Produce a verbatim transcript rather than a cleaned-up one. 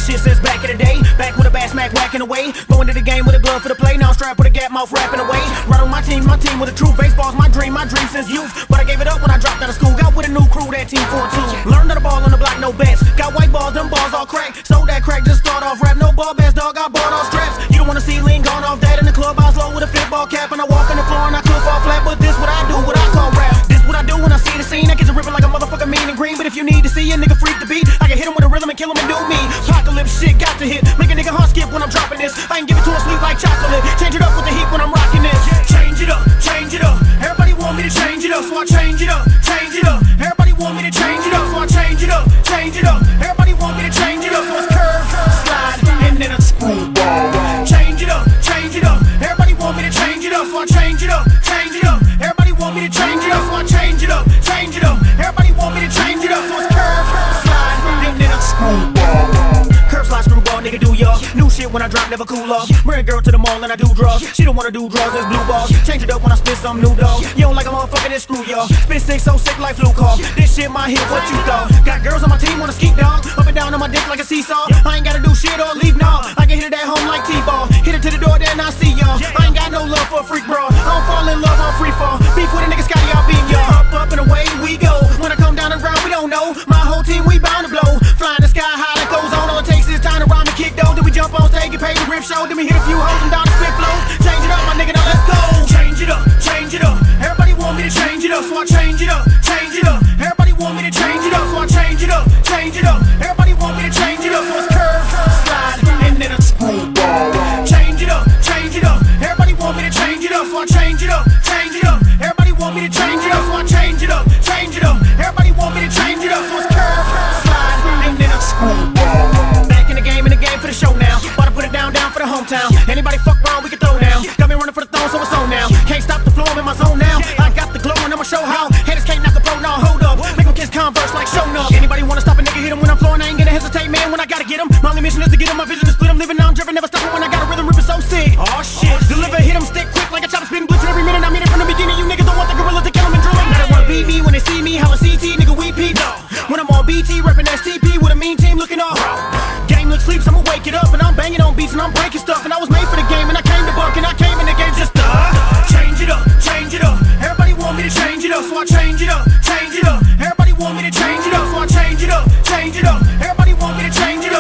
shit since back in the day. Back with a bass smack whacking away. Going to the game with a glove for the play. Now I'm strapped with a gap mouth rapping away. Right on my team, my team with the truth. Baseball's my dream, my dream since youth. But I gave it up when I dropped out of school. Got with a new crew, that team four two. Learned to the ball on the block, no bets. Got white balls, them balls all cracked. Sold that crack, just start off rap. No ball best dog, I bought all straps. You don't wanna see lean gone off that in the club. I was low with a football cap and I walk on the floor and I could fall flat. But this what I do, what I call rap. This what I do when I see the scene. I get to ripping like a motherfucker mean and green. But if you need to see a nigga freak the beat, I can hit him with a rhythm and kill him and do me. Apocalypse shit got to hit. Make a nigga heart skip when I'm dropping this. I can give it to him sweet like chocolate. Change it up with the heat when I'm rocking this. Change it up, change it up. Everybody want me to change it up, so I change it up, change it up. Everybody want me to change it up, so I change it up, change it up. Everybody want me to change it up, so it's curve, slide, and then a screwball. Change it up, change it up. Everybody want me to change it up, so I change it up, change it up. Everybody want me to change it up, so I change it up, change it up. Everybody want me to change it up, so it's curve, slide, and then a screwball. Curve, slide, screwball, nigga, do y'all. New shit when I drop, never cool off. Bring a girl to the mall and I do drugs. She don't wanna do drugs, there's blue balls. Change it up when I spit some new dog. You don't like a motherfucker, then screw y'all. Spit sick, so sick like flu cough. This shit my hit, what you thought? Got girls on my team wanna skeet dog. Up and down on my dick like a seesaw. I ain't gotta do shit or leave, nah. I can hit it at home like T-ball. Hit it to the door, then I see y'all. I ain't got no love for a freak bro. I don't fall in love on free fall. Beef with a nigga Scotty, I'll beat y'all. Up, up and away we go. When I come down the ground, we don't know. My whole team, we bound to blow. Flying the sky high, that goes on. All it takes is time to rhyme and kick though. Then we jump on stage, get paid to rip show. Then we hit a few hoes and down the spit flows. Change it up, my nigga, now let's go. Change it up, change it up. Everybody want me to change it up, so I change it up, change it up. Everybody want me to change it up, so I change it up, change it up. Everybody want me to change it up, so it's curve, slide, and then a screwball. Change it up, change it up. Everybody want me to change it up, so I change it up, change it up. Everybody want me to change it up, so I change it up, change it up. Everybody want me to change it up, so it's curve, slide, and then a screwball. Back in the game, in the game for the show now. About to put it down, down for the hometown. Anybody fuck around, we can throw down. Got me running for the throne, so it's on now. Can't stop the flow, I'm in my zone now. I got the glow and I'ma show how. Haters can't knock the pro, no, hold up. Make them kiss Converse like show up. Anybody wanna stop a nigga, hit him when I'm flowing, I ain't gonna hesitate, man, when I gotta get him. My only mission is to get him, my vision is split him. Living now, I'm driven, never stopping when I got a rhythm, ripping so sick. Oh shit, deliver, hit him, stick quick like a chopper, spitting blitzing every minute. I mean it from the beginning, you niggas don't want the gorilla to kill him and drill him. Now they wanna beat me when they see me, holla C T, nigga, we peep. When I'm on B T, reppin' S T P with a mean team looking off. Game looks sleeps, I'ma wake it up, and I'm banging on beats and I'm breaking stuff. And I was made for the game, and I came to buck, and I came in the game just to uh, change it up, change it up. Everybody want me to change it up, so I change it up, change it up. Everybody want me to change it up, so I change it up, change it up. Everybody want me to change it up.